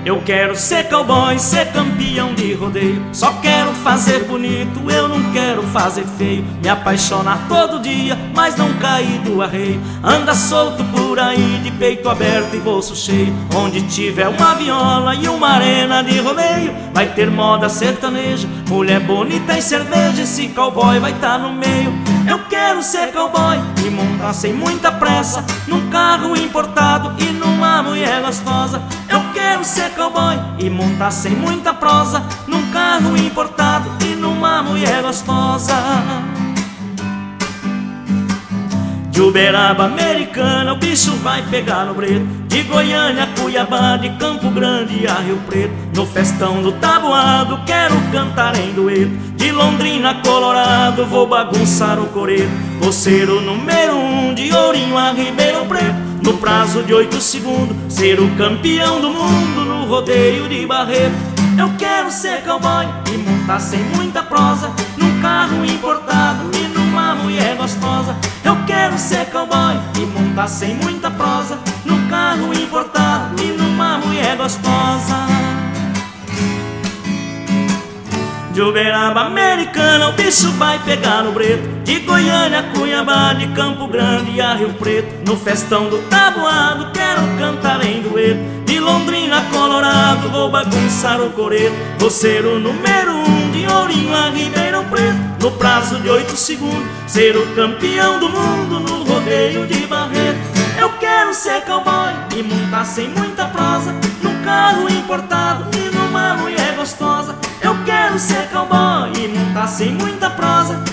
Eu quero ser cowboy, ser campeão de rodeio. Só quero fazer bonito, eu não quero fazer feio. Me apaixonar todo dia, mas não cair do arreio. Anda solto por aí, de peito aberto e bolso cheio. Onde tiver uma viola e uma arena de rodeio, vai ter moda sertaneja, mulher bonita e cerveja. Esse cowboy vai tá no meio. Eu quero ser cowboy e montar sem muita pressa num carro importado e numa mulher gostosa. Eu quero ser cowboy e montar sem muita prosa num carro importado e numa mulher gostosa. De Uberaba, Americana, o bicho vai pegar no brito. De Goiânia, Cuiabá, de Campo Grande a Rio Preto. No festão do tabuado quero cantar em dueto. De Londrina, Colorado, vou bagunçar o coreto. Vou ser o número 1 de Ourinho a Ribeirão Preto. No prazo de 8 segundos, ser o campeão do mundo no rodeio de Barreto. Eu quero ser cowboy e montar sem muita prosa num carro importado e numa mulher gostosa. Eu quero ser cowboy e montar sem muita prosa num carro importado e numa mulher gostosa. De Uberaba, Americana, o bicho vai pegar no breto. De Goiânia, Cuiabá, de Campo Grande a Rio Preto. No festão do tabuado quero cantar em dueto. De Londrina, Colorado, vou bagunçar o coreto. Vou ser o número 1 de Ourinho a Ribeirão Preto. No prazo de 8 segundos, ser o campeão do mundo no rodeio de Barreto. Eu quero ser cowboy e montar sem muita prosa num carro importado e numa mulher gostosa. Eu quero ser cowboy e montar sem muita prosa